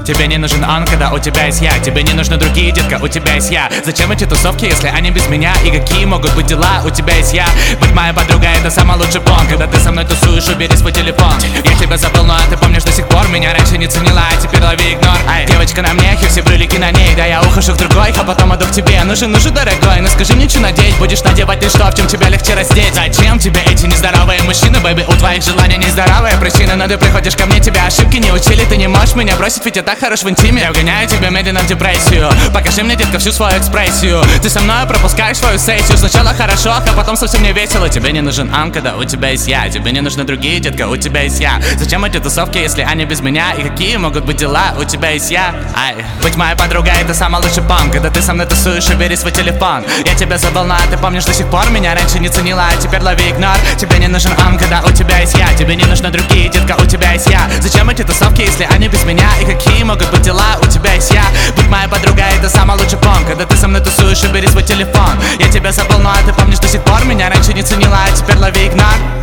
Тебе не нужен он, когда у тебя есть я. Тебе не нужны другие, детка, у тебя есть я. Зачем эти тусовки, если они без меня? И какие могут быть дела, у тебя есть я. Быть моя подруга, это самый лучший план. Когда ты со мной тусуешь, убери свой телефон. Я тебя забыл, но ты помнишь до сих пор. Меня раньше не ценила, а теперь лови игнор. Ай, девочка на мне, все брюлики на ней. Да я ухожу к другой, а потом иду к тебе. Нужен, дорогой, ну скажи мне, что надеть. Будешь надевать ты что, в чем тебя легче раздеть? Зачем тебе эти нездоровые мужчины, бэйби? У твоих желаний нездоровая причина. Но ты приходишь ко мне, тебя ошибки не учили. Ты не можешь меня бросить, ведь я так хорош в интиме. Я угоняю тебя медленно в депрессию. Покажи мне, детка, всю свою экспрессию. Ты со мной пропускаешь свою сессию. Сначала хорошо, а потом совсем не весело. Тебе не нужен он, когда у тебя есть я. Тебе не нужны другие, детка, у тебя есть я. Зачем эти тусовки, если они без меня? И какие могут быть дела, у тебя есть я. Ай, быть моя подруга, это самый лучший план. Когда ты со мной тусуешь, убери свой телефон. Я тебя забыл, но ты помнишь до сих пор. Меня раньше не ценила, а теперь лови игнор. Тебе не нужен он, когда у тебя есть я. Тебе не нужны другие, детка, у тебя есть я. Зачем эти тусовки, если они без меня? И какие могут быть дела, у тебя есть я. Быть моя подруга, это самый лучший план. Когда ты со мной тусуешь, убери свой телефон. Я тебя забыл, но ты помнишь до сих пор. Меня раньше не ценила, а теперь лови игнор.